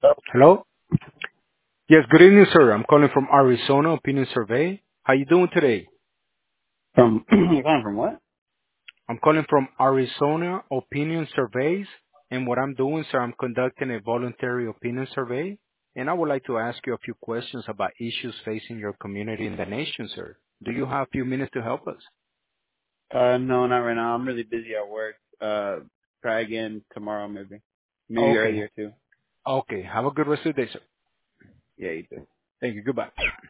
Hello? Yes, good evening, sir. I'm calling from Arizona Opinion Survey. How you doing today? From you're calling from what? I'm calling from Arizona Opinion Surveys, and what I'm doing, sir, I'm conducting a voluntary opinion survey, and I would like to ask you a few questions about issues facing your community and the nation, sir. Do you have a few minutes to help us? No, not right now. I'm really busy at work. Try again tomorrow, maybe. Maybe Okay. earlier too. Okay. Have a good rest of the day, sir. Yeah, you too. Thank you. Goodbye.